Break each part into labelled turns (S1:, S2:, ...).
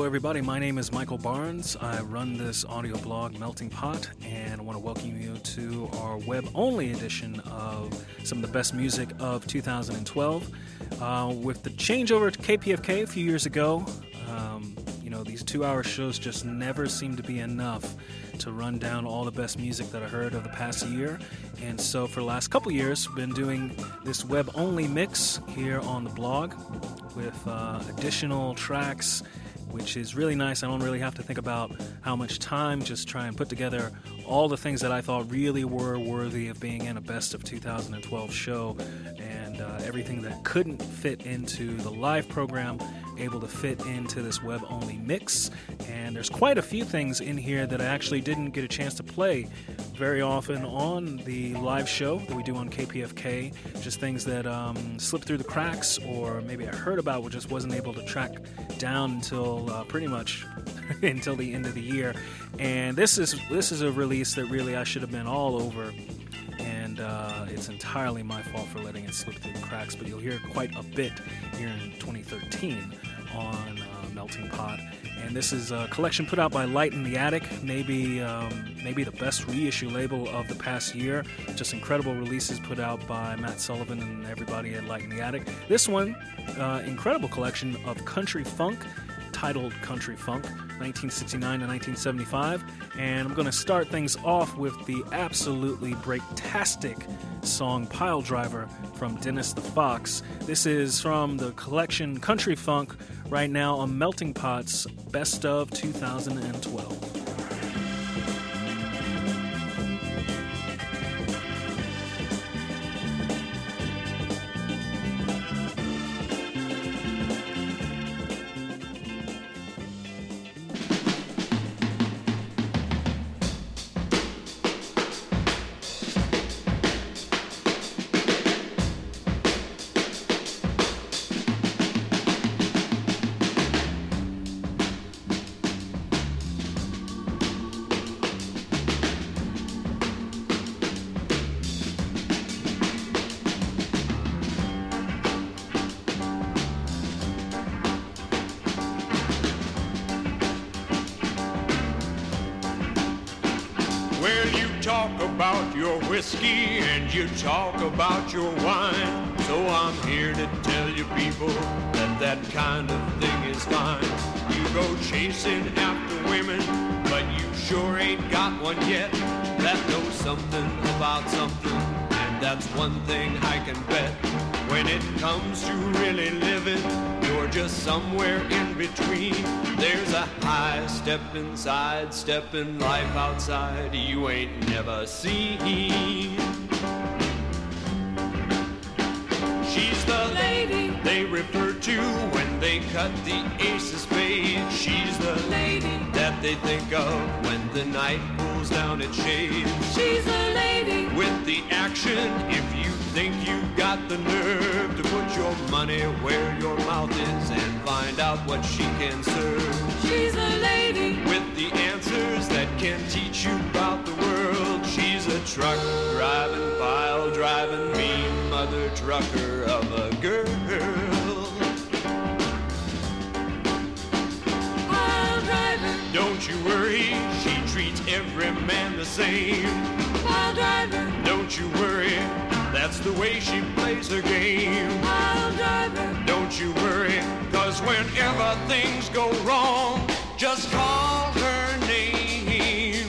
S1: Hello everybody, my name is Michael Barnes. I run this audio blog, Melting Pot, and I want to welcome you to our web-only edition of some of the best music of 2012. With the changeover to KPFK a few years ago, these 2-hour shows just never seem to be enough to run down all the best music that I heard of the past year. And so for the last couple years, I've been doing this web-only mix here on the blog with additional tracks, which is really nice. I don't really have to think about how much time, just try and put together all the things that I thought really were worthy of being in a best of 2012 show, and everything that couldn't fit into the live program able to fit into this web-only mix. And there's quite a few things in here that I actually didn't get a chance to play very often on the live show that we do on KPFK, just things that slipped through the cracks, or maybe I heard about but just wasn't able to track down until pretty much until the end of the year. And this is a release that really I should have been all over, and it's entirely my fault for letting it slip through the cracks, but you'll hear quite a bit here in 2013 on Melting Pot. And this is a collection put out by Light in the Attic, maybe the best reissue label of the past year. Just incredible releases put out by Matt Sullivan and everybody at Light in the Attic. This one, incredible collection of country funk, titled Country Funk, 1969 to 1975. And I'm going to start things off with the absolutely breaktastic song Pile Driver from Dennis the Fox. This is from the collection Country Funk, right now on Melting Pot's Best of 2012.
S2: About your whiskey and you talk about your wine, so I'm here to tell you people that that kind of thing is fine. You go chasing after women, but you sure ain't got one yet that knows something about something, and that's one thing I can bet. When it comes to really living, you're just somewhere in between. There's a high stepping, side stepping life outside you ain't never seen. She's the lady they refer to when they cut the ace of spades. She's the lady that they think of when the night pulls down its shades. She's the lady with the action if you think you've got the nerve to put your money where your mouth is and find out what she can serve. She's a lady with the answers that can teach you about the world. She's a truck driving, pile driving, mean mother trucker of a girl. Pile driving, don't you worry, she treats every man the same. Pile driving, don't you worry, that's the way she plays her game. Pile driver, don't you worry, cause whenever things go wrong, just call her name.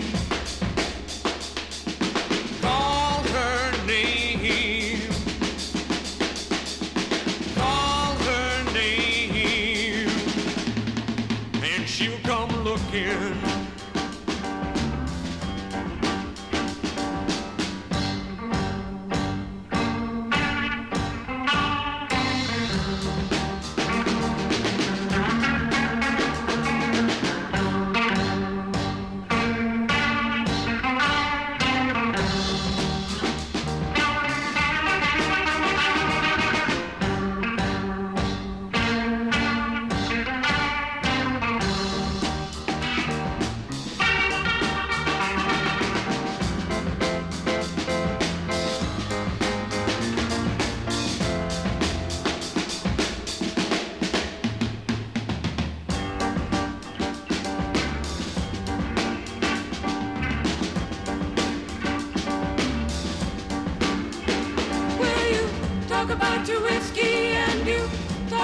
S2: Call her name. Call her name. And she'll come looking.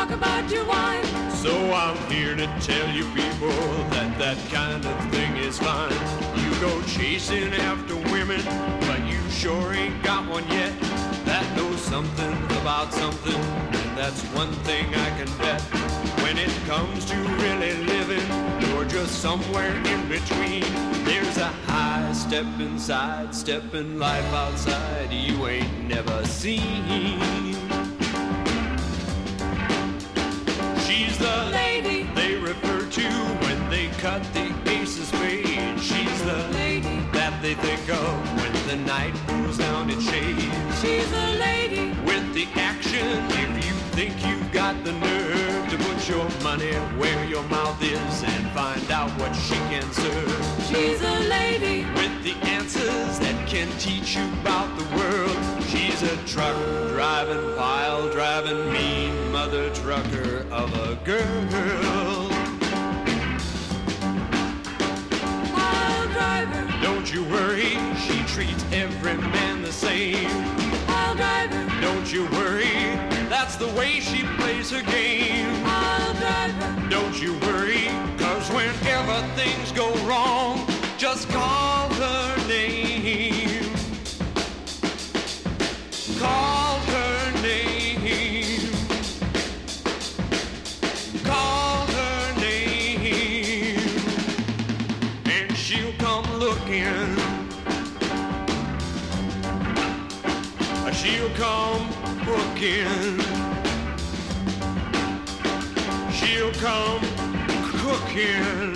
S2: talk about your wife. So I'm here to tell you people that that kind of thing is fine. You go chasing after women, but you sure ain't got one yet that knows something about something, and that's one thing I can bet. When it comes to really living, you're just somewhere in between. There's a high step inside, stepping life outside you ain't never seen. She's the lady they refer to when they cut the ace of spades. She's the lady that they think of when the night goes down in shades. She's the lady with the action if you think you've got the nerve to put your money where your mouth is and find out what she can serve. She's a lady with the answers that can teach you about the world. She's a truck driving, pile driving, mean mother trucker of a girl. Pile driver, don't you worry, she treats every man the same. Pile driver, don't you worry, that's the way she plays her game. Pile driver, don't you worry, cause whenever things go wrong, just call her name. Call her name. Call her name. And she'll come looking. She'll come looking. She'll come cooking.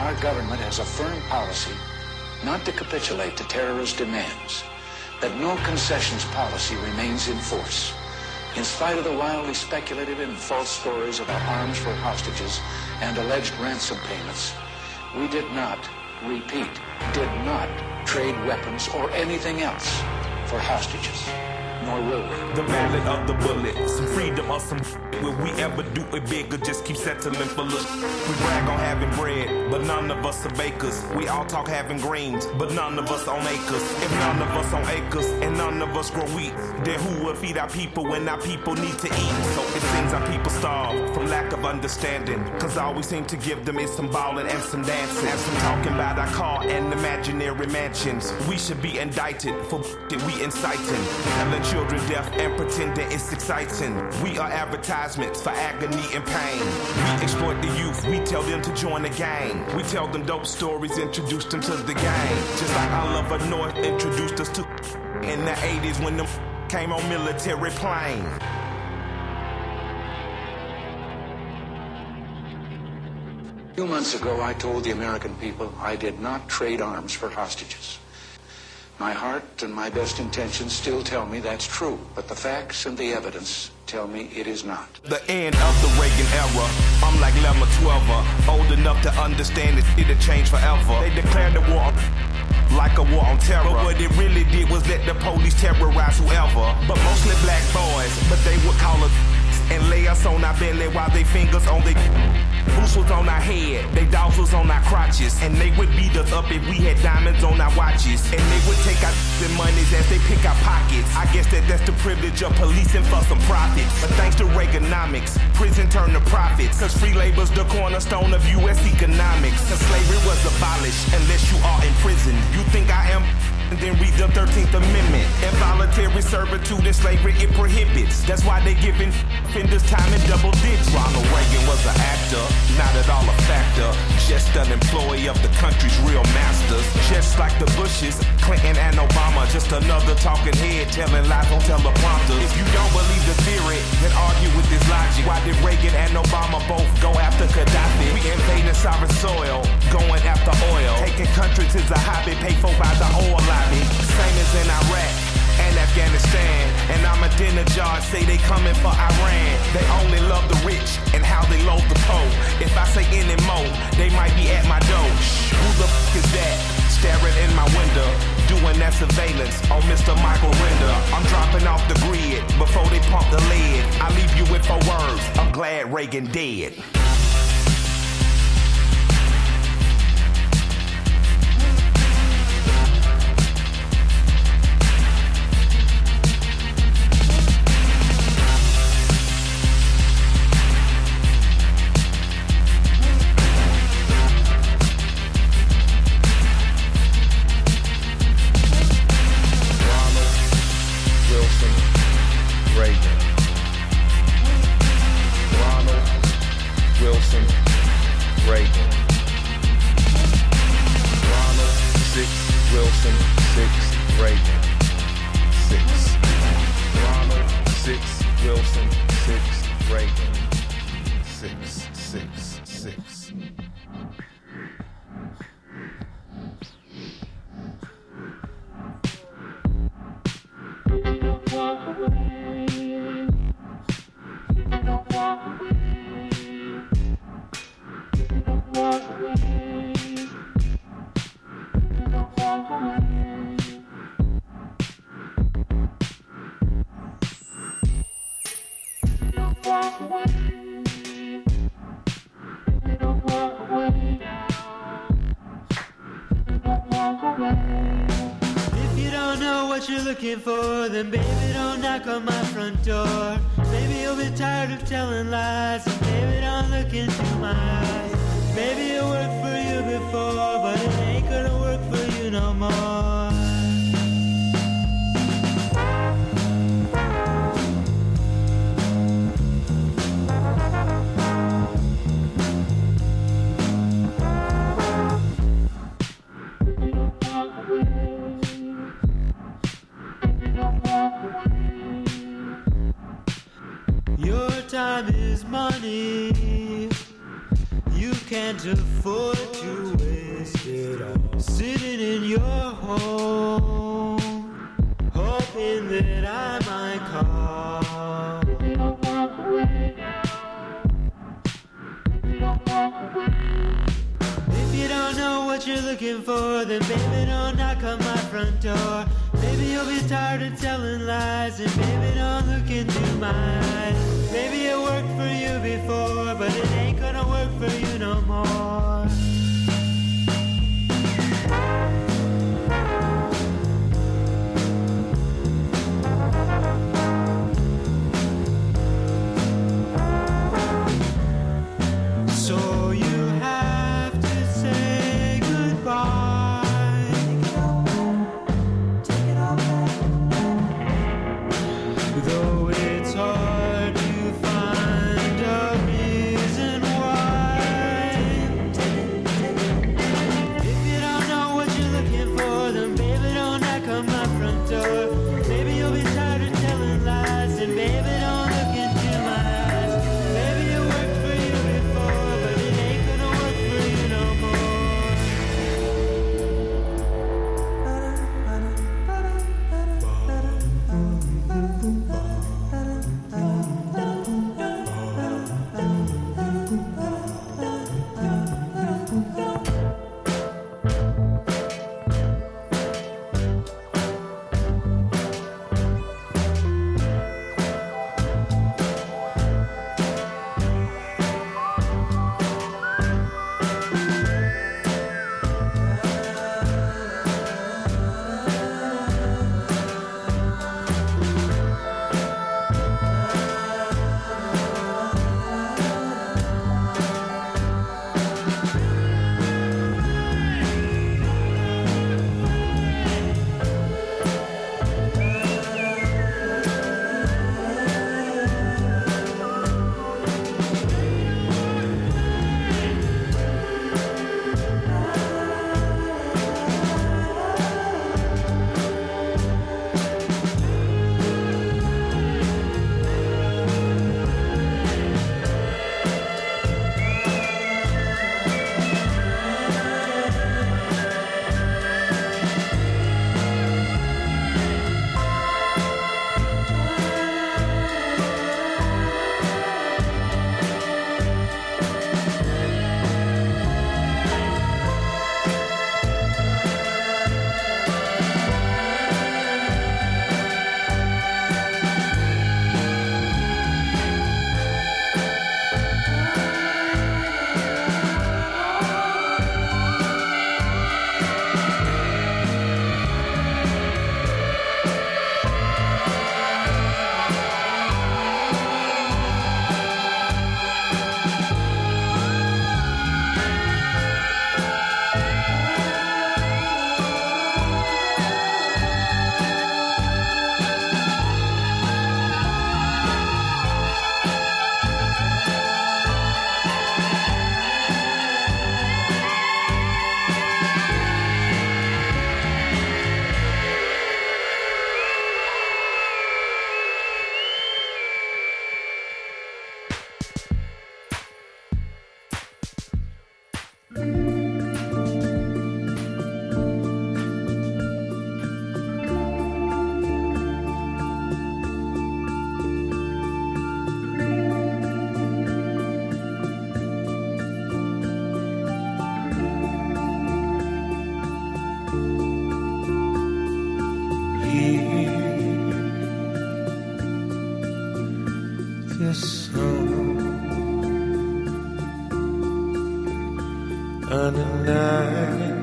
S3: our government has a firm policy not to capitulate to terrorist demands, that no concessions policy remains in force. In spite of the wildly speculative and false stories about arms for hostages and alleged ransom payments, we did not, repeat, did not trade weapons or anything else for hostages. Nor will we.
S4: The ballad of the bullet, some freedom or some will we ever do it big or just keep settling for look? We brag on having bread, but none of us are bakers. We all talk having greens, but none of us own acres. If none of us own acres and none of us grow wheat, then who will feed our people when our people need to eat? So it seems our people starve from lack of understanding, cause all we seem to give them is some ballin' and some dancing and some talking about our car and imaginary mansions. We should be indicted for that we inciting, telling children death and pretending it's exciting. We are advertisements for agony and pain. We exploit the youth, we tell them to join the gang. We tell them dope stories, introduce them to the game. Just like Oliver North introduced us to in the 80s when them came on military plane.
S3: A few months ago, I told the American people I did not trade arms for hostages. My heart and my best intentions still tell me that's true, but the facts and the evidence tell me it is not.
S4: The end of the Reagan era, I'm like Lemma 12, old enough to understand it'll change forever. They declared the war like a war on terror, but what it really did was let the police terrorize whoever. But mostly black boys, but they would call us and lay us on our belly while they fingers on their boots was on our head, they dogs was on our crotches, and they would beat us up if we had diamonds on our watches, and they would take our monies as they pick our pockets. I guess that's the privilege of policing for some profits, but thanks to Reaganomics, prison turned to profits, cause free labor's the cornerstone of U.S. economics, cause slavery was abolished unless you are in prison. You think I am? And then read the 13th Amendment. Involuntary servitude and slavery it prohibits. That's why they giving offenders time in double digits. Ronald Reagan was an actor, not at all a factor. Just an employee of the country's real masters. Just like the Bushes, Clinton and Obama. Just another talking head telling lies on teleprompters. If you don't believe the theory, then argue with this logic. Why did Reagan and Obama both go after Gaddafi? We invading sovereign soil, going after oil. Taking countries is a hobby paid for by the oil line. Same as in Iraq and Afghanistan. And Ahmadinejad say they coming for Iran. They only love the rich and how they load the poor. If I say any more, they might be at my door. Who the f*** is that? Staring in my window, doing that surveillance on Mr. Michael Render. I'm dropping off the grid before they pump the lead. I leave you with 4 words, I'm glad Reagan dead.
S5: Looking for, then baby don't knock on my front door. Baby you'll be tired of telling lies, and baby don't look into my eyes. Baby it worked for you before, but it ain't gonna work for you no more. Time is money, you can't afford to wait. sitting in your home, hoping that I might call. If you don't know what you're looking for, then baby, don't knock on my front door. Maybe you'll be tired of telling lies, and baby, don't look into my eyes. Maybe it worked for you before, but it ain't gonna work for you no more. So you have to say goodbye. Take it all back. Though it's hard to find a reason why. If you don't know what you're looking for, then baby, don't knock on my front door. Maybe you'll be tired of telling lies, and baby, don't look into my eyes. Maybe it worked for you before, but it ain't gonna work for you no more. This song on a night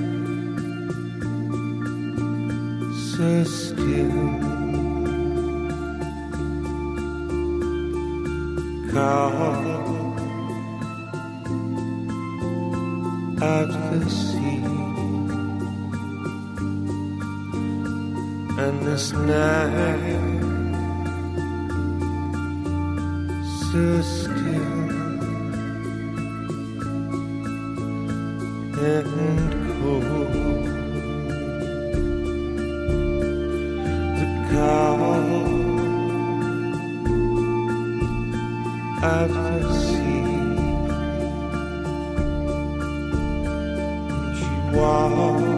S5: so still, caught out the sea, and this night so still and cold. The call of the sea, and she walked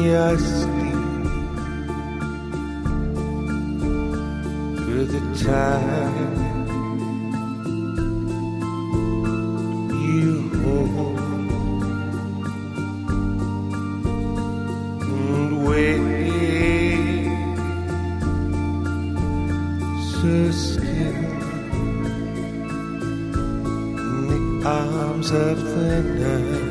S6: I sleep with the time you hold and wait so still in the arms of the night.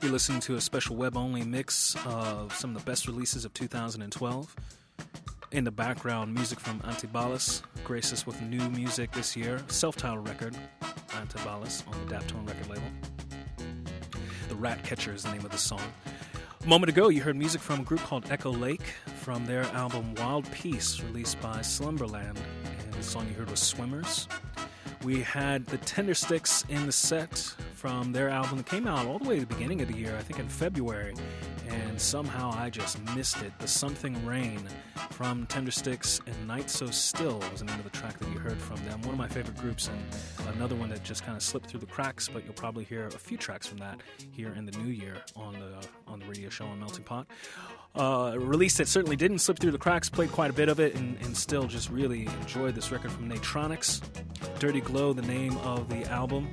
S1: You're listening to a special web-only mix of some of the best releases of 2012. In the background, music from Antibalas, graced us with new music this year, self-titled record, Antibalas, on the Daptone record label. The Rat Catcher is the name of the song. A moment ago, you heard music from a group called Echo Lake from their album Wild Peace, released by Slumberland, and the song you heard was Swimmers. We had the Tendersticks in the set from their album that came out all the way at the beginning of the year, I think in February, and somehow I just missed it. The Something Rain from Tendersticks and Night So Still was the name of the track that you heard from them. One of my favorite groups, and another one that just kind of slipped through the cracks, but you'll probably hear a few tracks from that here in the new year on the radio show on Melting Pot. A release that certainly didn't slip through the cracks, played quite a bit of it, and still just really enjoyed this record from Natronics. Dirty Glow, the name of the album.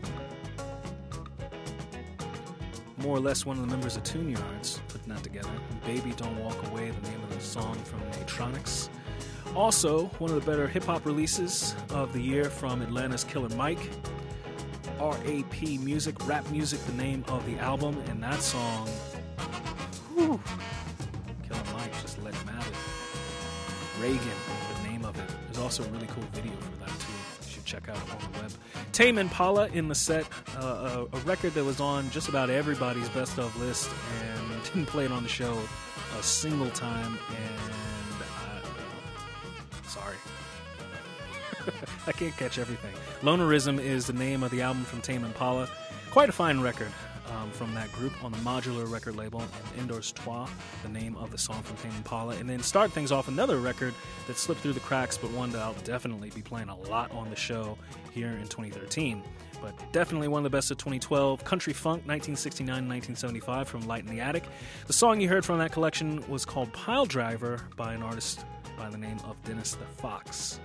S1: More or less one of the members of Tune Yards putting that together. Baby Don't Walk Away, the name of the song from Natronics. Also, one of the better hip-hop releases of the year from Atlanta's Killer Mike. R.A.P. Music, Rap Music, the name of the album, and that song, whew, Killer Mike just let him have it. Reagan, the name of it. There's also a really cool video for that, too. You should check out on the web. Tame Impala in the set, a record that was on just about everybody's best of list, and didn't play it on the show a single time, and sorry. I can't catch everything. Lonerism is the name of the album from Tame Impala. Quite a fine record from that group on the Modular record label, and Indoors Trois, the name of the song from Tame Impala. And then start things off, another record that slipped through the cracks, but one that I'll definitely be playing a lot on the show here in 2013. But definitely one of the best of 2012, Country Funk, 1969-1975 from Light in the Attic. The song you heard from that collection was called Pile Driver by an artist by the name of Dennis the Fox.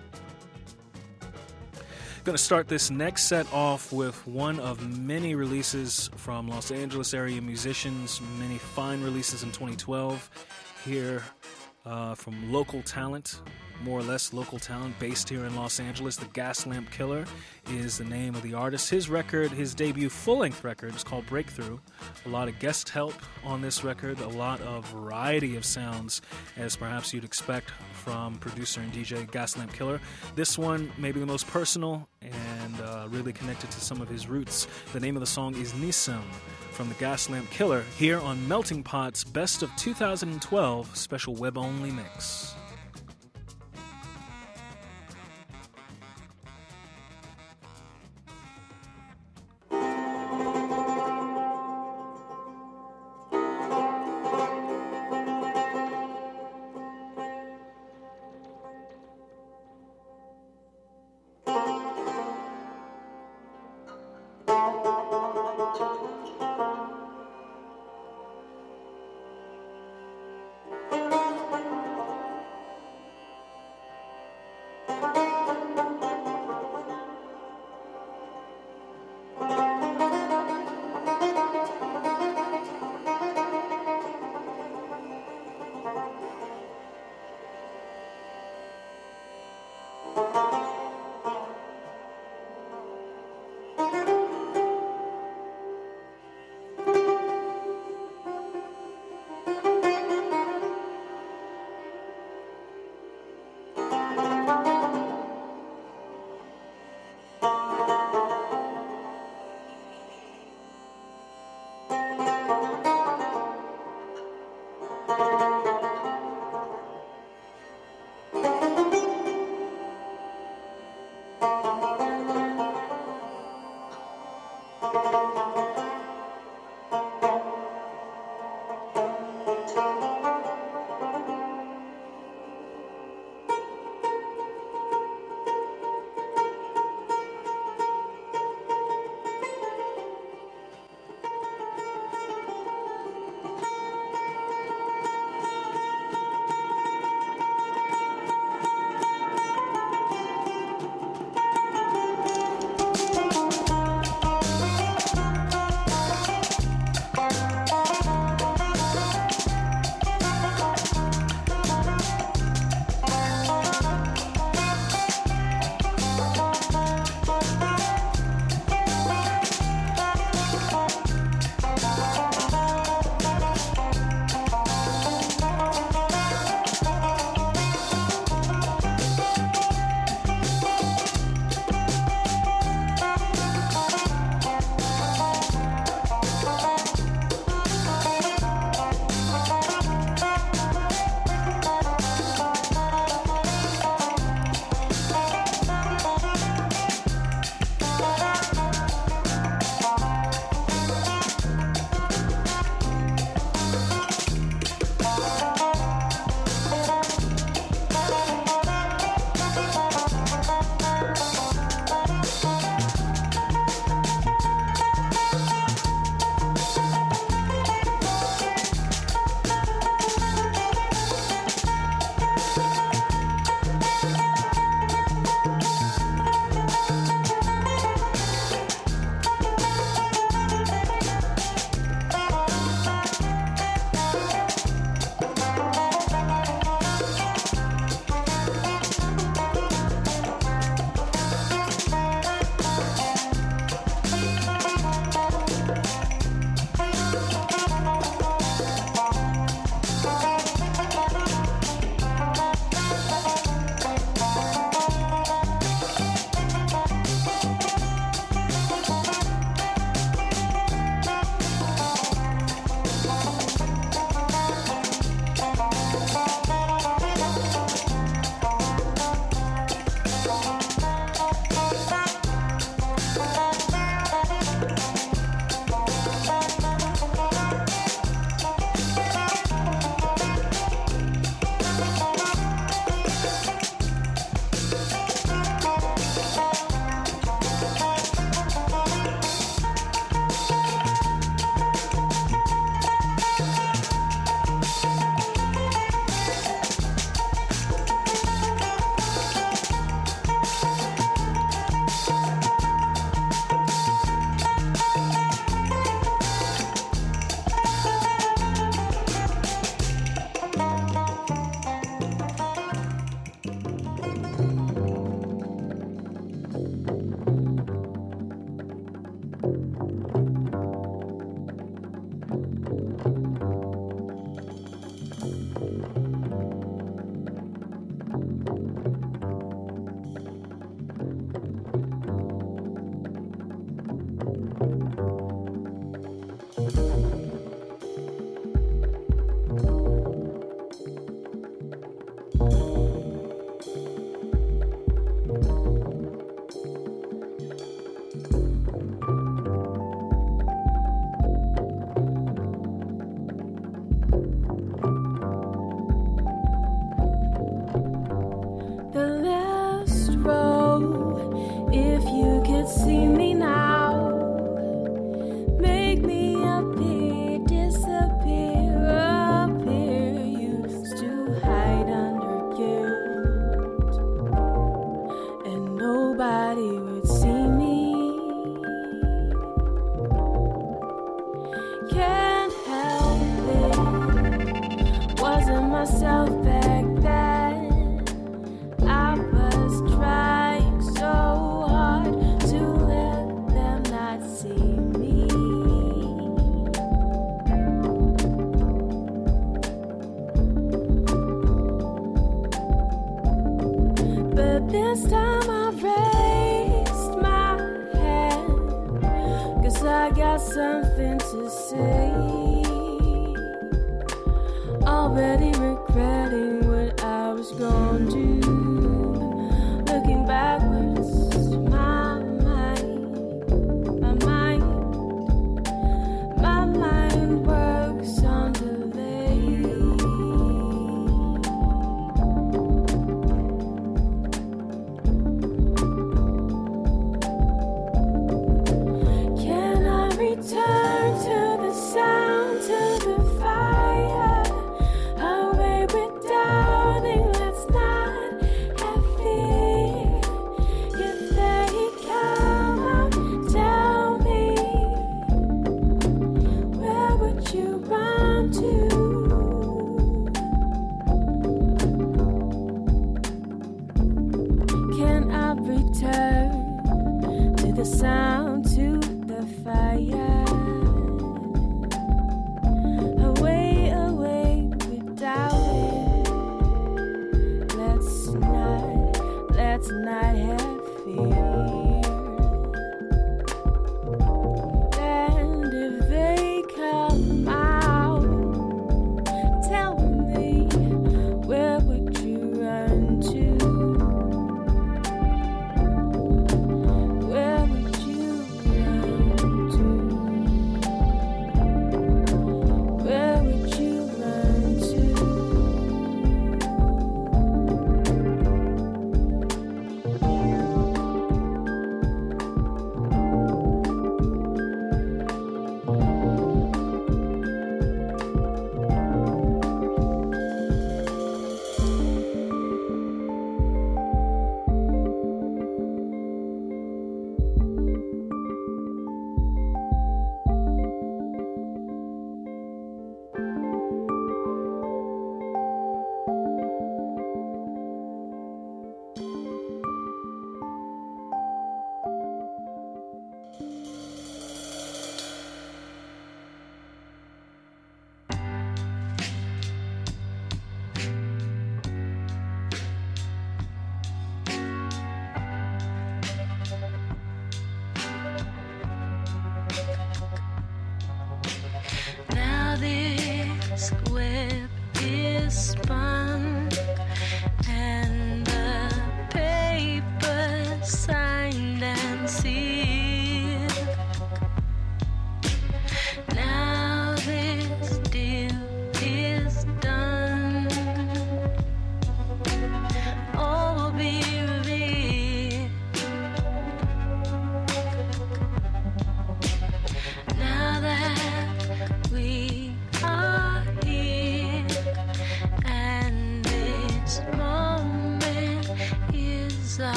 S1: Going to start this next set off with one of many releases from Los Angeles area musicians, many fine releases in 2012 here from local talent, more or less local talent based here in Los Angeles. The Gaslamp Killer is the name of the artist. His record, his debut full-length record, is called Breakthrough. A lot of guest help on this record, a lot of variety of sounds, as perhaps you'd expect from producer and DJ Gaslamp Killer. This one may be the most personal and really connected to some of his roots. The name of the song is Nissim from the Gaslamp Killer here on Melting Pot's Best of 2012 special web-only mix.
S7: This time I raised my hand, 'cause I got something to say. Already regretting what I was gonna do. Looking backwards, my mind works on delay. Can I return to the sound, to the fire? Away with doubting, let's not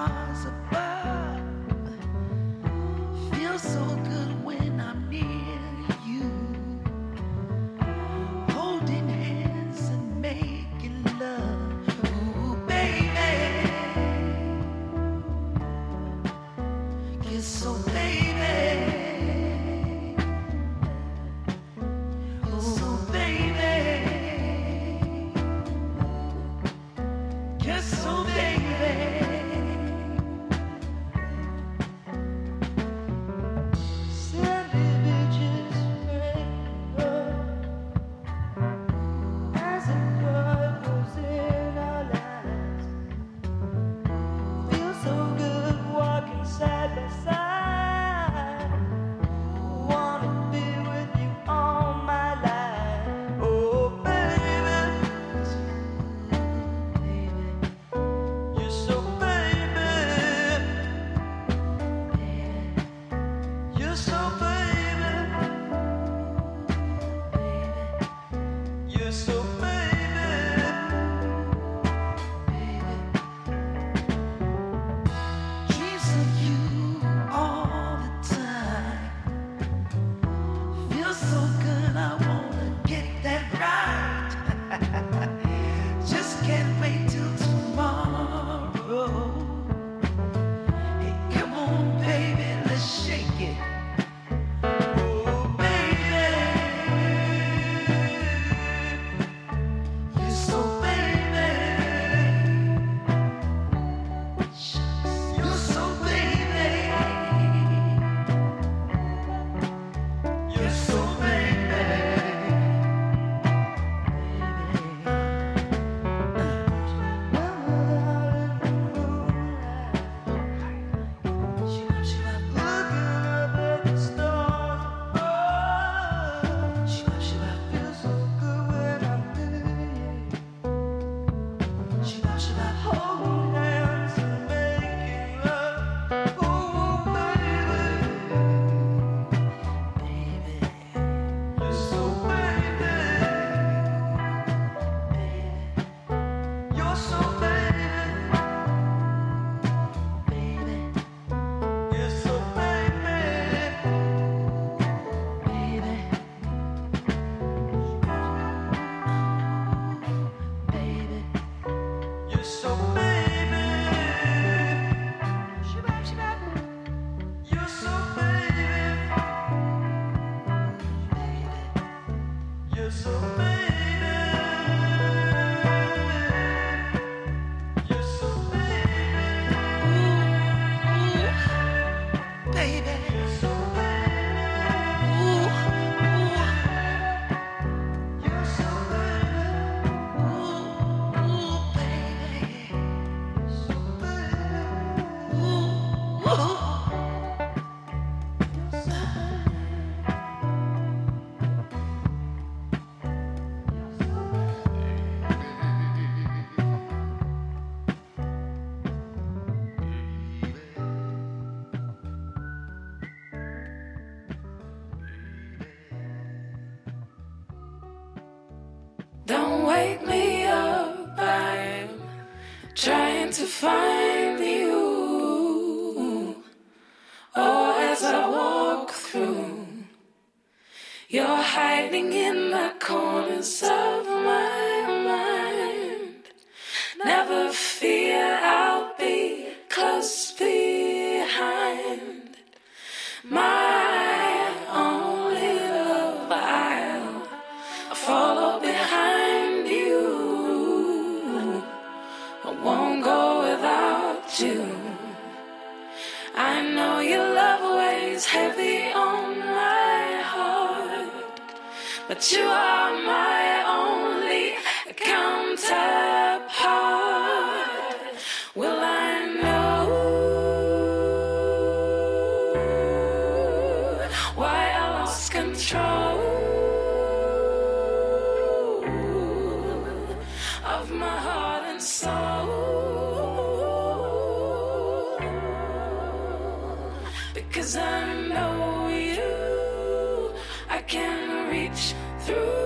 S8: stars above. Feels so good when I'm near you, holding hands and making love. Ooh, baby, kiss so baby.
S7: Don't wake me up, I'm trying to find you. Oh, as I walk through, you're hiding in the corners of my mind. Never fear, I'll be close behind. My only love, I'll follow behind you. I won't go without you. I know your love weighs heavy on my heart, but you are my only counterpart. Will I know why I lost control of my heart and soul? Because I know you, I can reach through.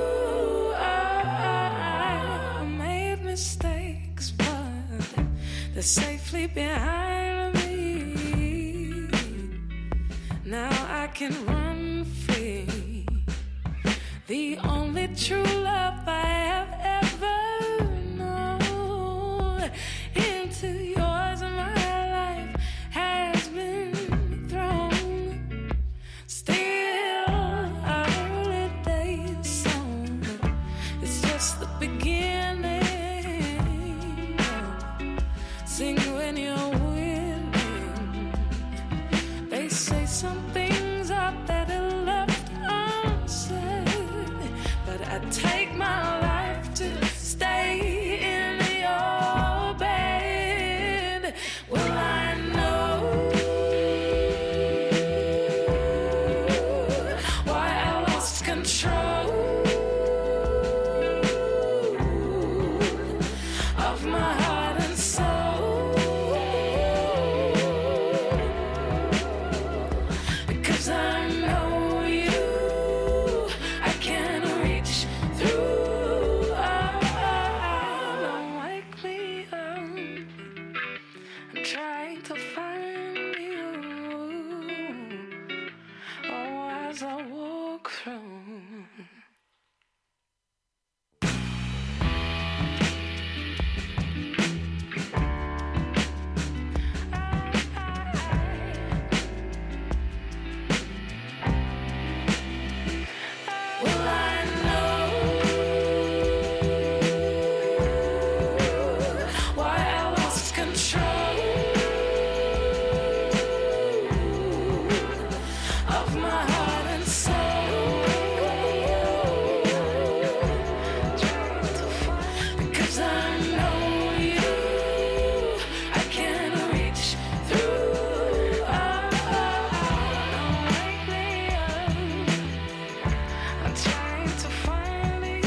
S7: I made mistakes, but they're safely behind can run free. The only true love I have ever known. Into yours my life has been thrown. Still our early days song, it's just the beginning. Sing when you're willing. They say some things are better left unsaid, but I take my life to stay in your bed. Well, I know why I lost control of my heart and soul, because I know you, I can reach through. Don't wake me up, I'm trying to find you. Oh, as I walk through. Well, I know why I lost control of my heart and soul, because I know you, I can reach through. Don't wake me up, I'm trying to find you.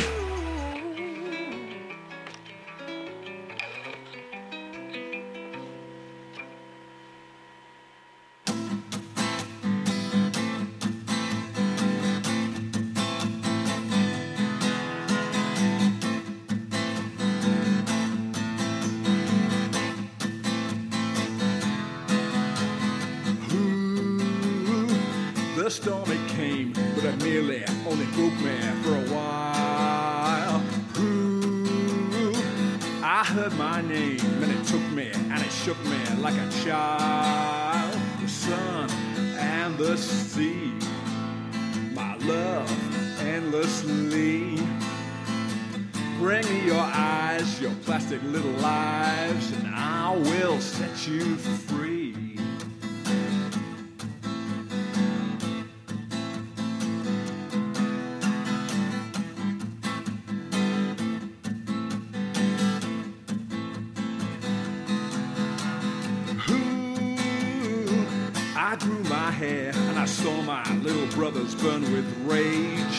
S9: The storm it came, but it merely only broke me for a while. Ooh, I heard my name and it took me and it shook me like a child. The sun and the sea, my love endlessly. Bring me your eyes, your plastic little lives, and I will set you free. Ooh, I grew my hair and I saw my little brothers burn with rage.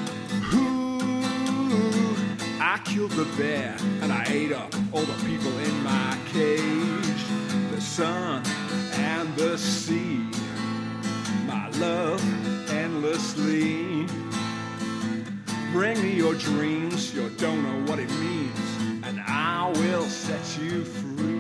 S9: Ooh, I killed the bear and I ate up all the people in my cage. The sun and the sea, my love endlessly. Bring me your dreams, you don't know what it means, and I will set you free.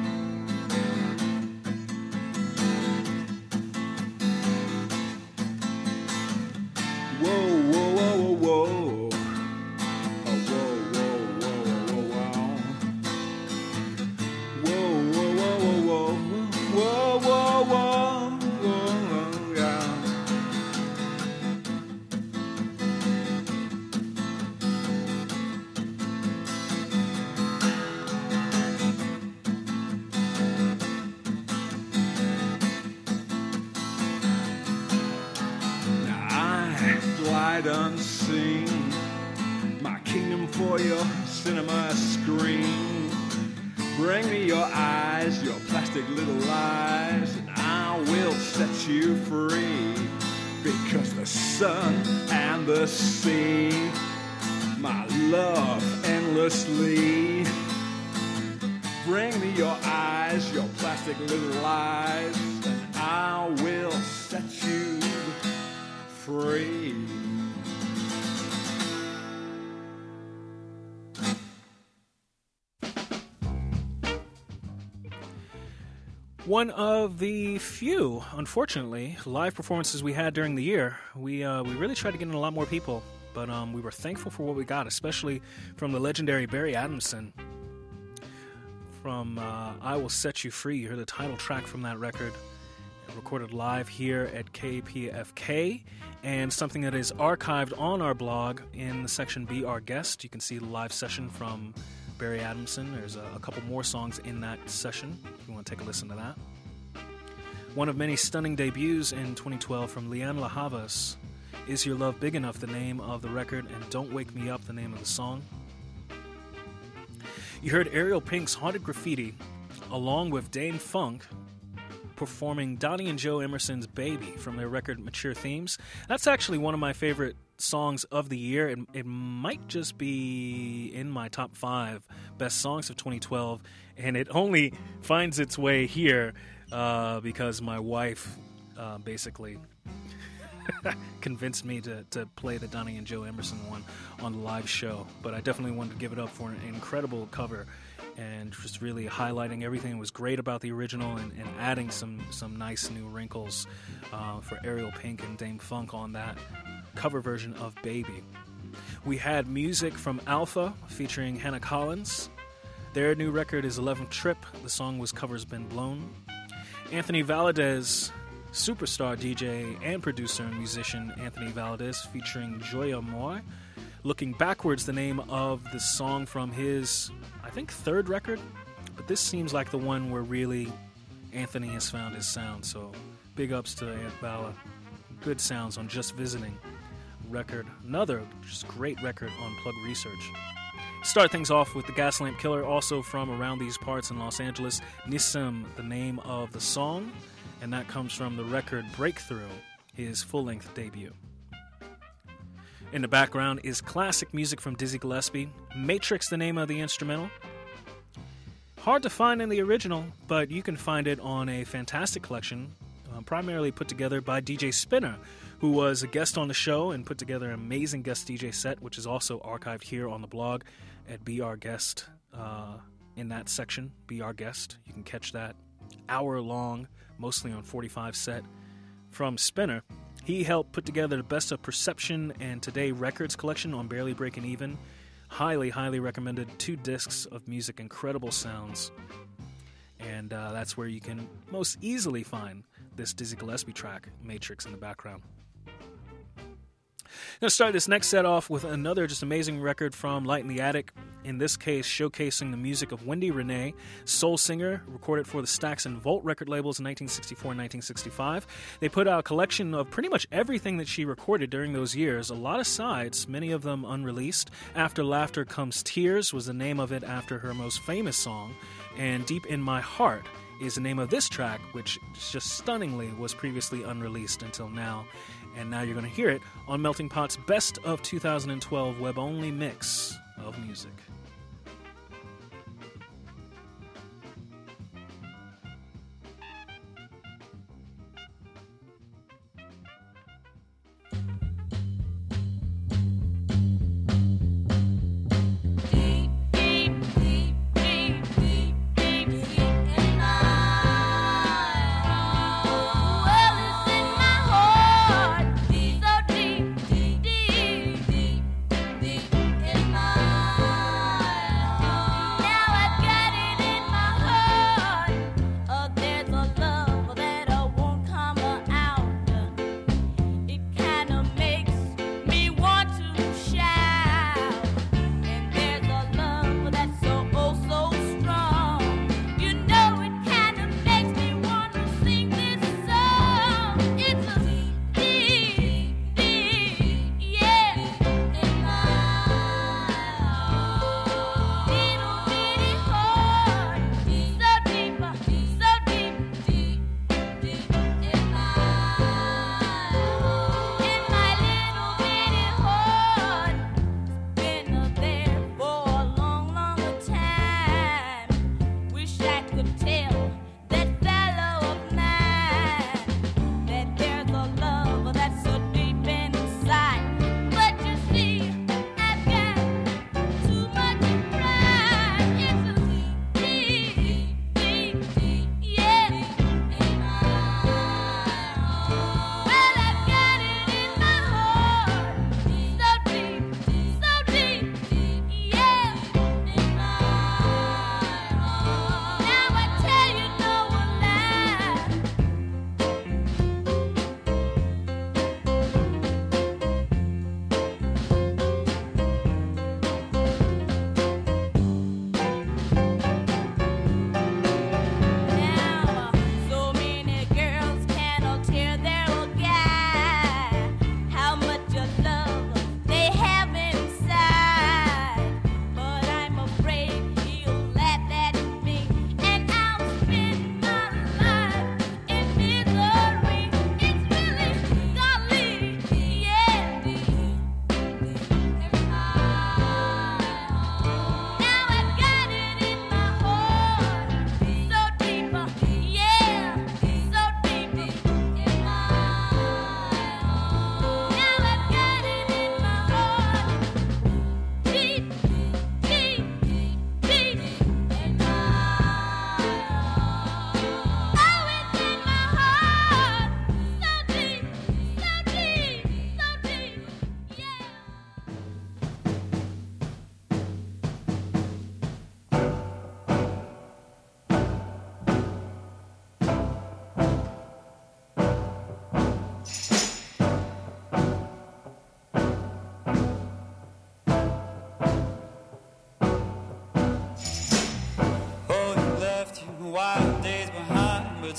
S9: Whoa, whoa, whoa, whoa, whoa. Oh, whoa, whoa, whoa, whoa, whoa. Whoa, whoa, whoa, whoa, whoa, whoa, whoa, whoa, yeah. Now I glide unseen, my kingdom for your cinema screen. Bring me your eyes, your plastic little lies, and I will set you free. Because the sun and the sea, my love endlessly. Bring me your eyes, your plastic little lies, and I will set you free.
S1: One of the few, unfortunately, live performances we had during the year. We really tried to get in a lot more people, but we were thankful for what we got, especially from the legendary Barry Adamson. From I Will Set You Free, you heard the title track from that record, recorded live here at KPFK, and something that is archived on our blog in the section Be Our Guest. You can see the live session from Barry Adamson. There's a couple more songs in that session if you want to take a listen to that. One of many stunning debuts in 2012 from Lianne La Havas, Is Your Love Big Enough, the name of the record, and Don't Wake Me Up, the name of the song. You heard Ariel Pink's Haunted Graffiti, along with Dame Funk, performing Donnie and Joe Emerson's Baby from their record Mature Themes. That's actually one of my favorite songs of the year. It might just be in my top 5 best songs of 2012, and it only finds its way here because my wife basically convinced me to play the Donnie and Joe Emerson one on the live show. But I definitely wanted to give it up for an incredible cover and just really highlighting everything that was great about the original and adding some nice new wrinkles for Ariel Pink and Dame Funk on that cover version of Baby. We had music from Alpha featuring Hannah Collins. Their new record is 11th Trip. The song was Covers Been Blown. Anthony Valadez, superstar DJ and producer and musician Anthony Valadez featuring Joya Moy. Looking Backwards, the name of the song from his, I think, 3rd record, but this seems like the one where really Anthony has found his sound, so big ups to Aunt Vala. Good sounds on Just Visiting record. Another just great record on Plug Research. Start things off with the Gaslamp Killer, also from around these parts in Los Angeles. Nissim, the name of the song, and that comes from the record Breakthrough, his full-length debut. In the background is classic music from Dizzy Gillespie. Matrix, the name of the instrumental. Hard to find in the original, but you can find it on a fantastic collection, primarily put together by DJ Spinner, who was a guest on the show and put together an amazing guest DJ set, which is also archived here on the blog at Be Our Guest. In that section, Be Our Guest, you can catch that hour-long, mostly on 45 set from Spinner. He helped put together the Best of Perception and Today Records collection on Barely Breaking Even. Highly, highly recommended. 2 discs of music, incredible sounds. And that's where you can most easily find this Dizzy Gillespie track, Matrix, in the background. I'm going to start this next set off with another just amazing record from Light in the Attic, in this case showcasing the music of Wendy Renee, soul singer, recorded for the Stax and Volt record labels in 1964 and 1965. They put out a collection of pretty much everything that she recorded during those years, a lot of sides, many of them unreleased. After Laughter Comes Tears was the name of it after her most famous song, and Deep in My Heart is the name of this track, which just stunningly was previously unreleased until now. And now you're going to hear it on Melting Pot's Best of 2012 web-only mix of music.
S10: Yeah.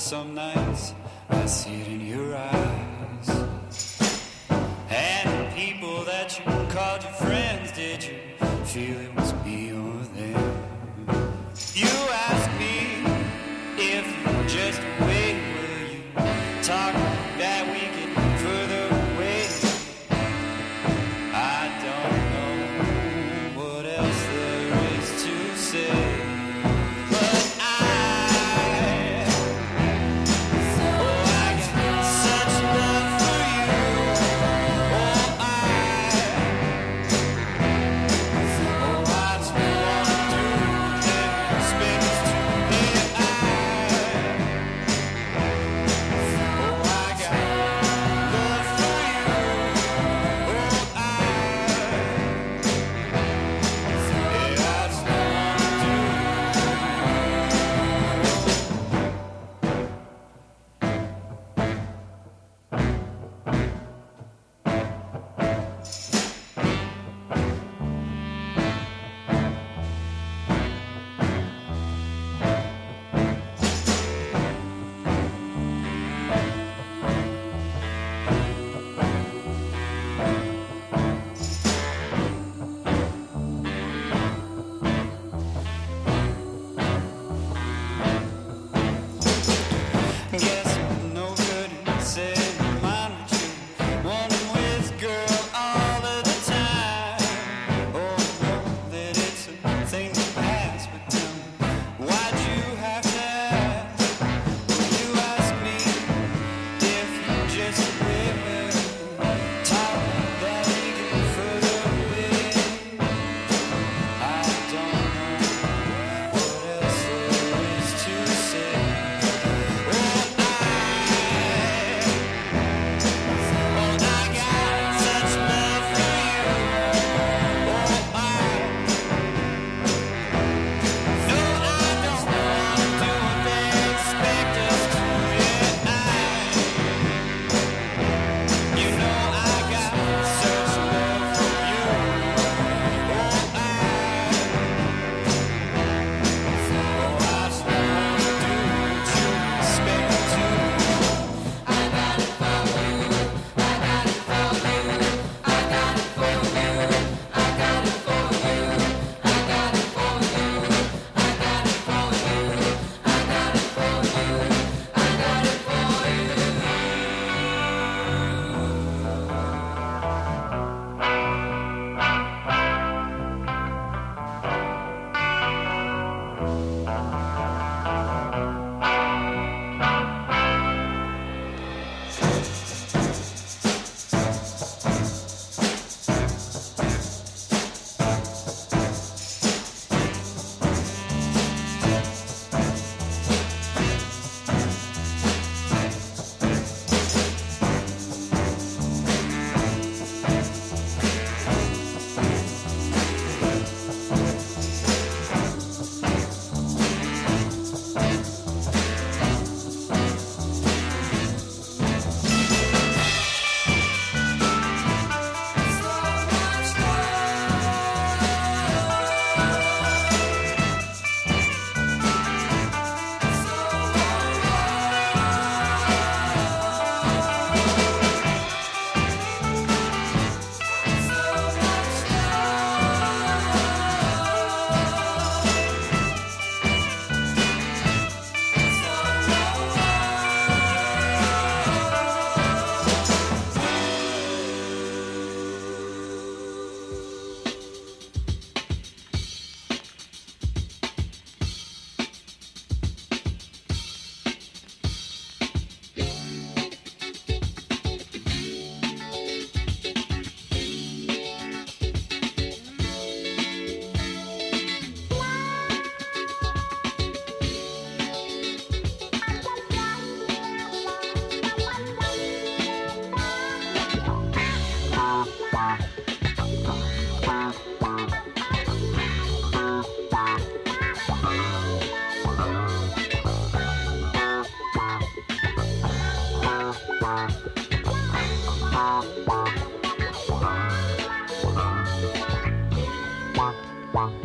S10: some nights I see it in your eyes. And the people that you called your friends, did you feel it was me or them? You asked me if you were just away, will you talk that we get further away? I don't know what else there is to say.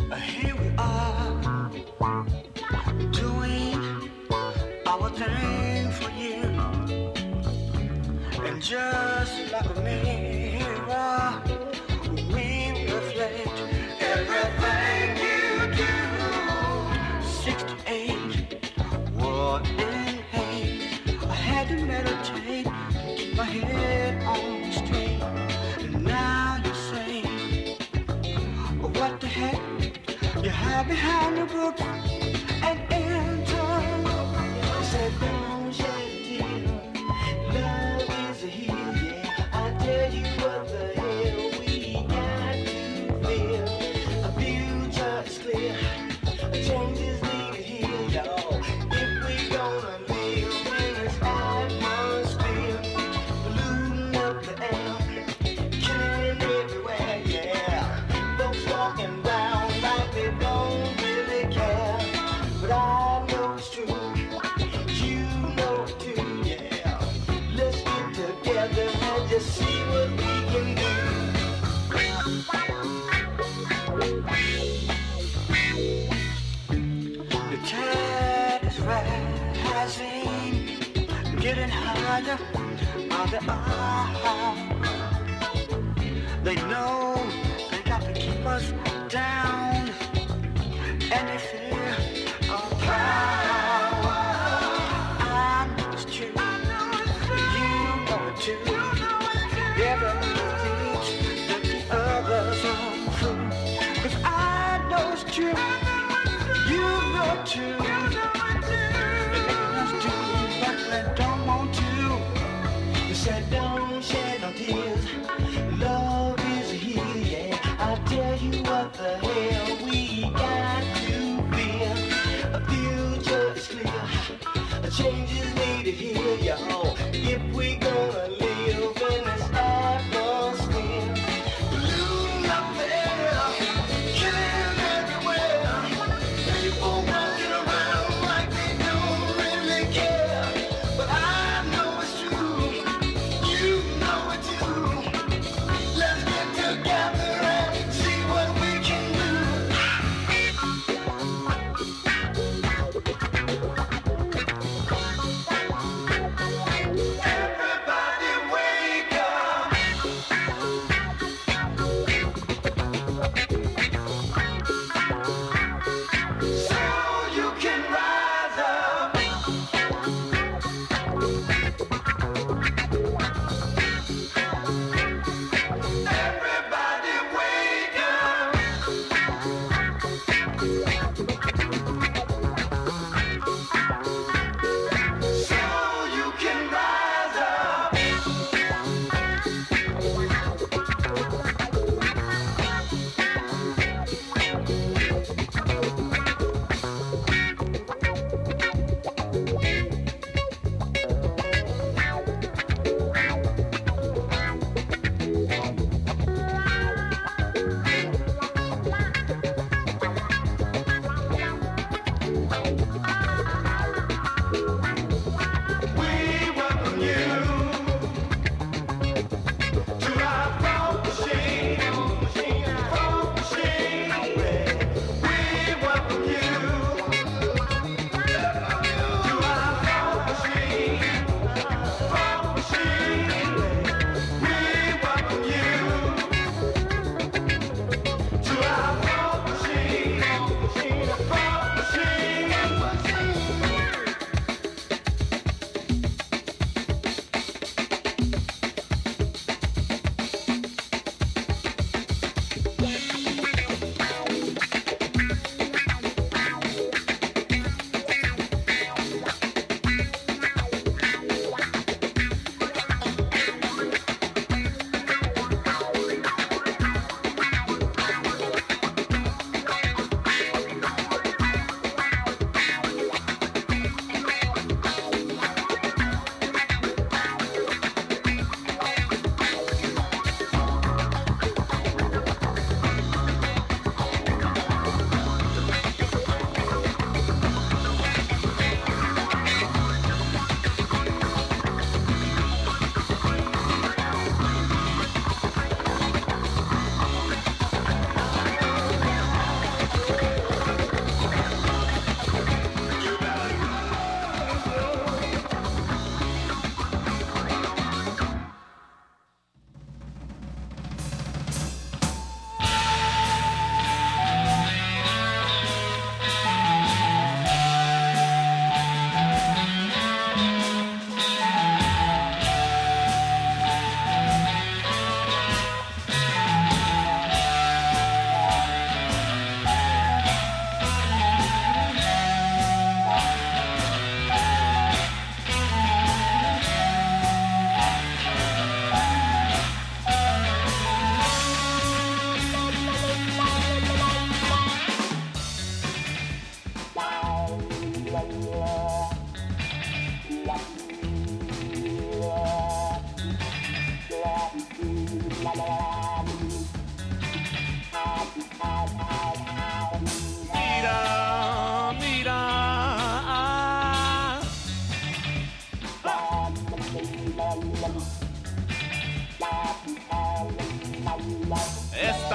S8: Here we are, doing our thing.
S11: Just like a mirror, we reflect everything you do. 68, what in hate? I had to meditate, keep my head on straight. And now you say, what the heck? You hide behind the book and enter. You said, don't shed a tear. Love is a heel, yeah. I tell you what the hell we got to feel. A future is clear. Changes need to heal, y'all. If we gonna live in this atmosphere, polluting up the air, killing everywhere, yeah. Folks walking down like they don't really care. But I know it's true. You know it too, yeah. Let's get together and just see what we can do. The tide is rising, getting higher on the eye. They know they got to keep us down, and they fear our power. I know it's true, you know it too. Everyone thinks that the others are true, 'cause I know it's true, you know it too. They're making us do what they don't want to. They said don't shed no tears, love is a heel, yeah. I tell you what the hell we got to feel. A future is clear, changes need to heal, y'all. If we gonna live in this atmosphere, polluting up the air, killing everywhere. People walking around like they don't really care. But I know it's true, you know it too. Let's get together and see what we can do. Everybody wake up. So you can rise up. Everybody wake up. So you can rise up. We welcome you to our funk machine. Funk machine. We welcome you to our funk machine. Funk machine. We welcome you to our funk machine. Funk machine.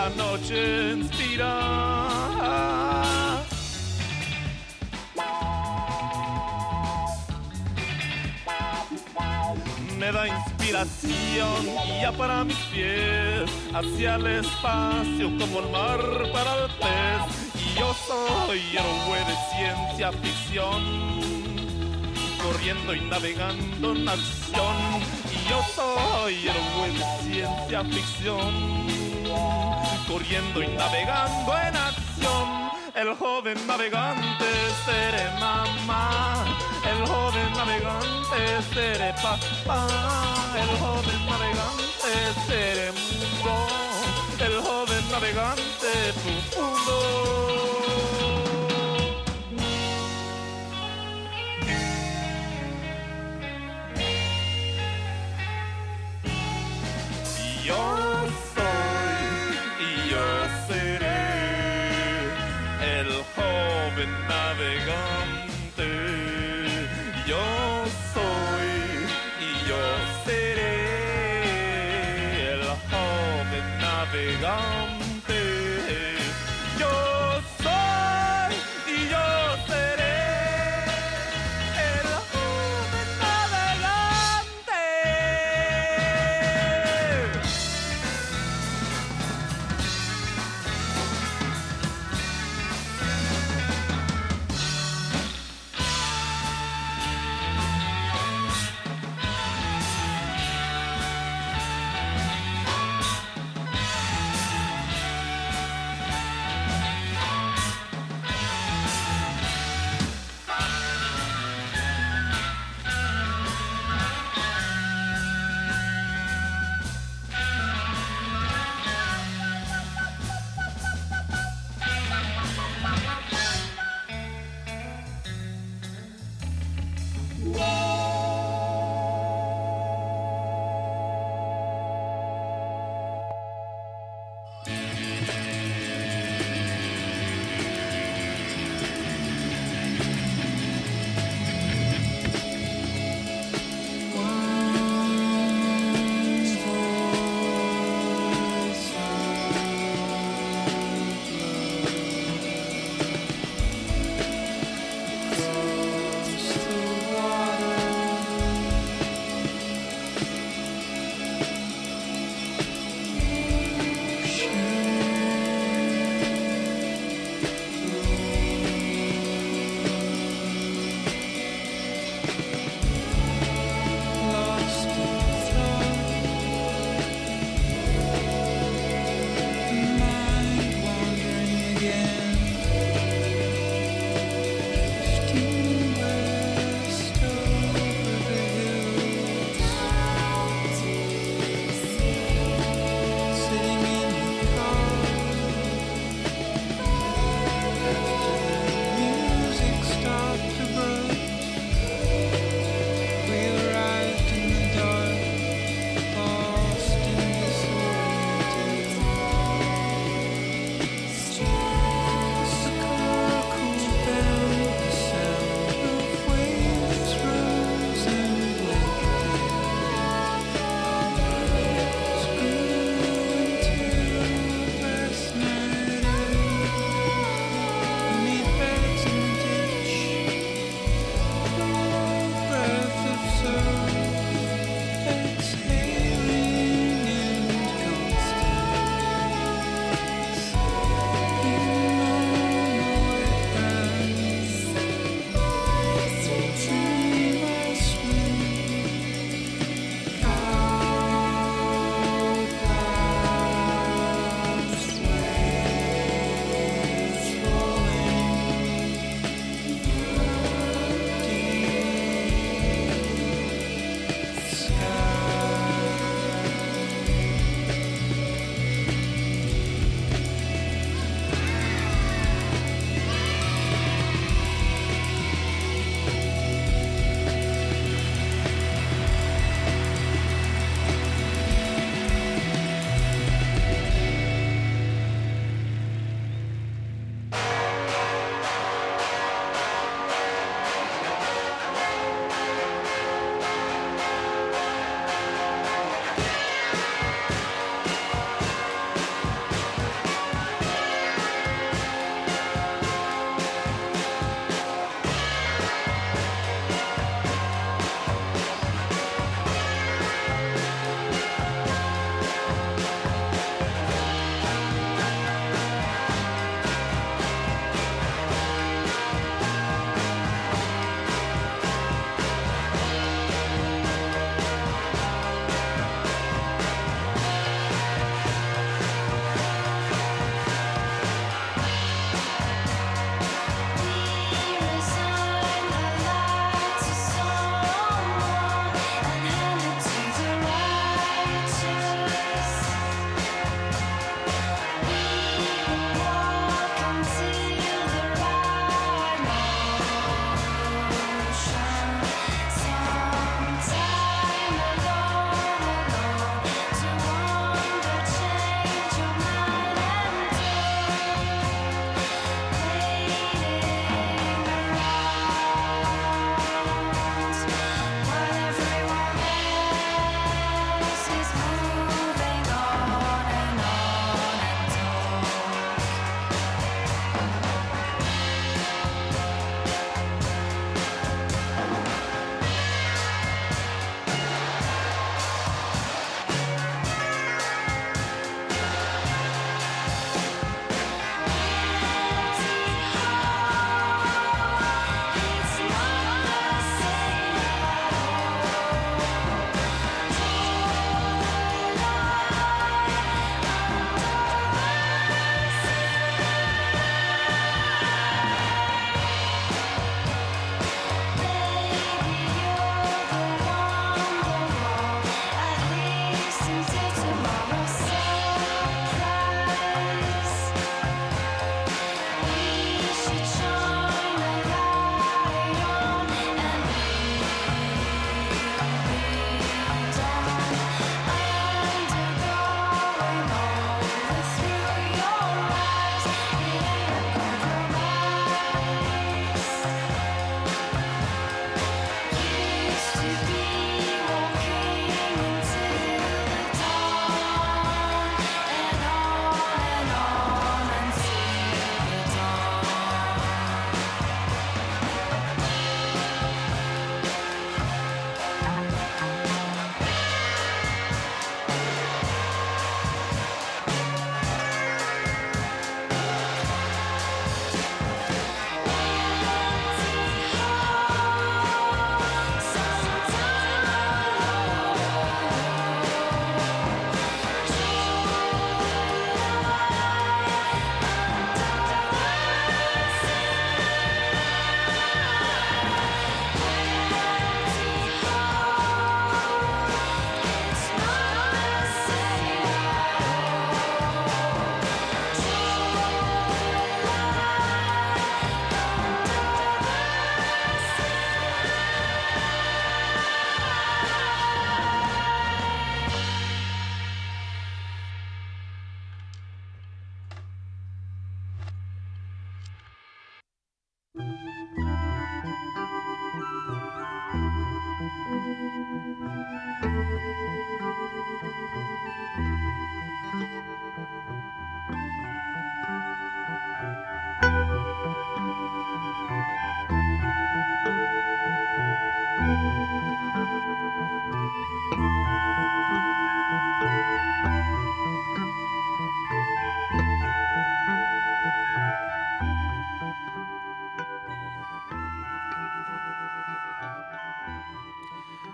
S12: la noche inspira. Me da inspiración ya para mis pies, hacia el espacio como el mar para el pez. Y yo soy héroe de ciencia ficción, corriendo y navegando en acción. Y yo soy héroe de ciencia ficción, corriendo y navegando en acción. El joven navegante seré mamá, el joven navegante seré papá, el joven navegante seré mundo, el joven navegante profundo. Yo soy y yo seré el joven navegante.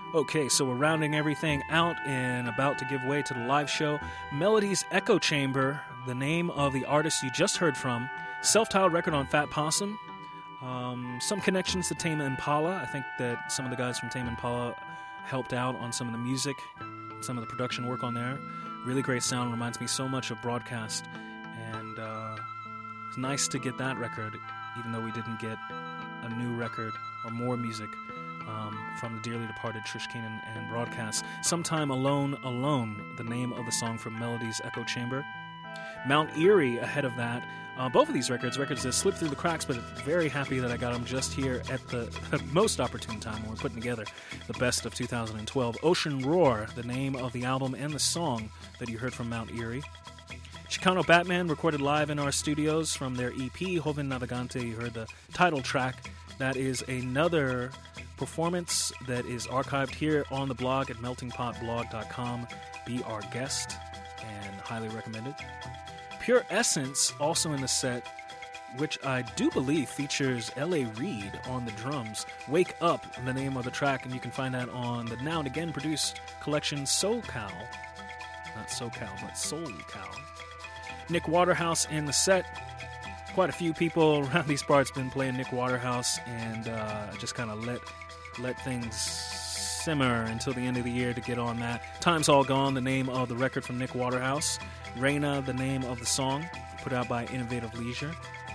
S1: Okay, so we're rounding everything out and about to give way to the live show. Melody's Echo Chamber, the name of the artist you just heard from. Self-titled record on Fat Possum. Some connections to Tame Impala. I think that some of the guys from Tame Impala helped out on some of the music, some of the production work on there. Really great sound. Reminds me so much of Broadcast. And it's nice to get that record, even though we didn't get a new record or more music from the dearly departed Trish Keenan and Broadcast. Sometime Alone, the name of the song from Melody's Echo Chamber. Mount Erie ahead of that. Both of these records that slipped through the cracks, but very happy that I got them just here at the most opportune time when we're putting together the best of 2012. Ocean Roar, the name of the album and the song that you heard from Mount Erie. Chicano Batman, recorded live in our studios from their EP, Joven Navegante. You heard the title track. That is another performance that is archived here on the blog at meltingpotblog.com. Be our guest, and highly recommended. Pure Essence, also in the set, which I do believe features L.A. Reid on the drums. Wake Up, the name of the track, and you can find that on the now and again produced collection SoCal. Not SoCal, but SoulCal. Nick Waterhouse in the set. Quite a few people around these parts been playing Nick Waterhouse, and just kind of let things simmer until the end of the year to get on that. Time's All Gone, the name of the record from Nick Waterhouse. Reina, the name of the song, put out by Innovative Leisure.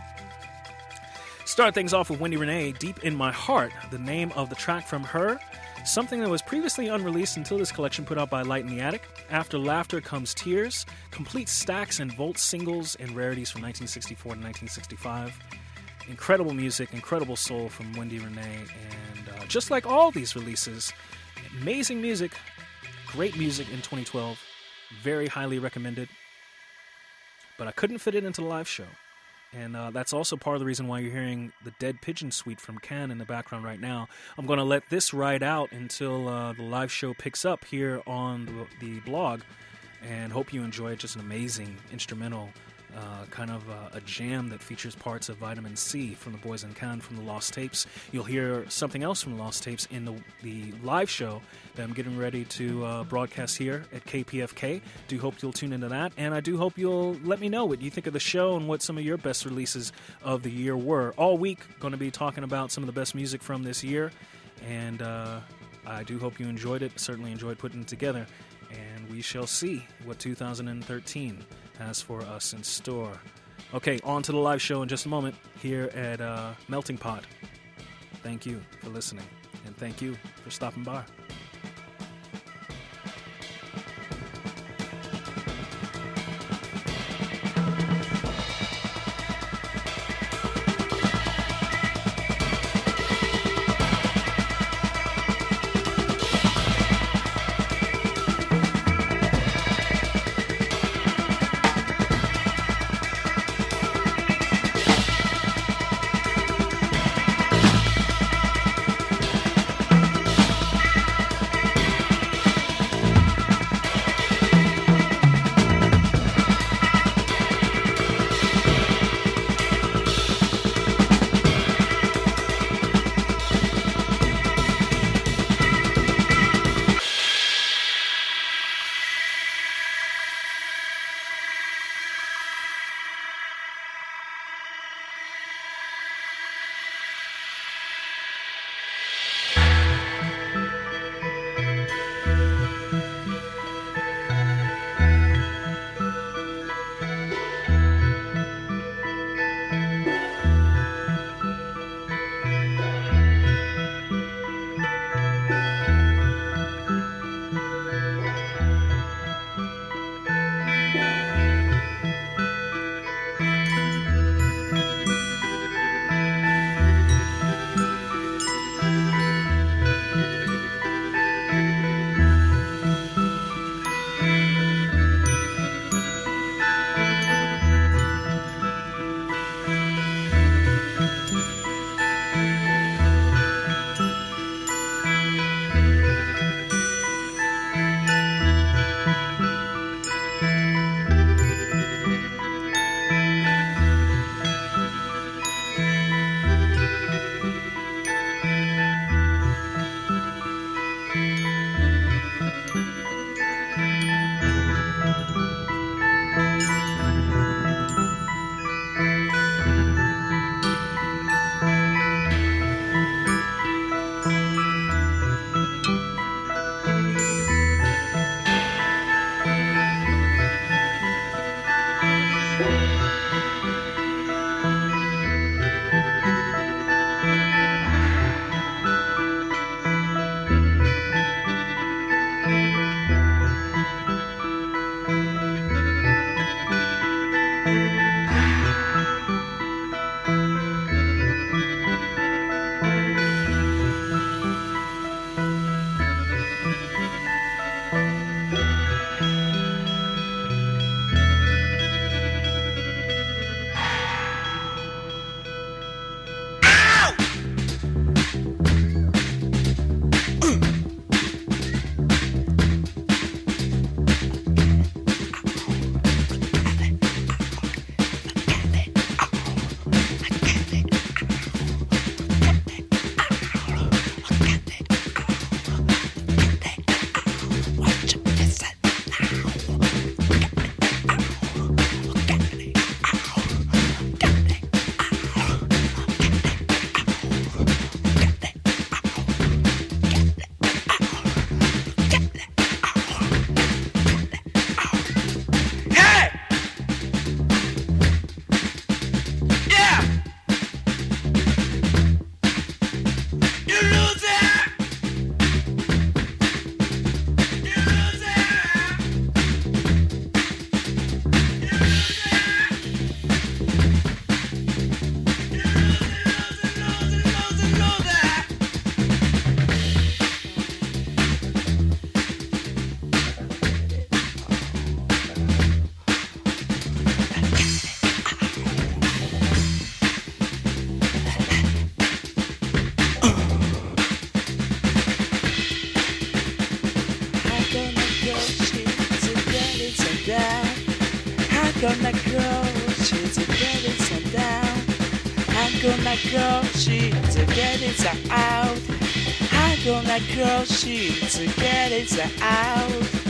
S1: Start things off with Wendy Renee, Deep in My Heart, the name of the track from her. Something that was previously unreleased until this collection put out by Light in the Attic. After Laughter Comes Tears, complete stacks and Volt singles and rarities from 1964 to 1965. Incredible music, incredible soul from Wendy Renee, and just like all these releases, amazing music, great music in 2012, very highly recommended, but I couldn't fit it into the live show, and that's also part of the reason why you're hearing the Dead Pigeon Suite from Can in the background right now. I'm going to let this ride out until the live show picks up here on the blog, and hope you enjoy it. Just an amazing instrumental, kind of a jam that features parts of Vitamin C from the boys in Can from the Lost Tapes. You'll hear something else from the Lost Tapes in the live show that I'm getting ready to broadcast here at KPFK. Do hope you'll tune into that, and I do hope you'll let me know what you think of the show and what some of your best releases of the year were. All week, going to be talking about some of the best music from this year, and I do hope you enjoyed it. Certainly enjoyed putting it together, and we shall see what 2013 has for us in store. Okay, on to the live show in just a moment here at Melting Pot. Thank you for listening, and thank you for stopping by.
S13: that girl, she's a get inside down. Hang on that girl, she's a get inside out. Hang on that girl, she's a get inside out.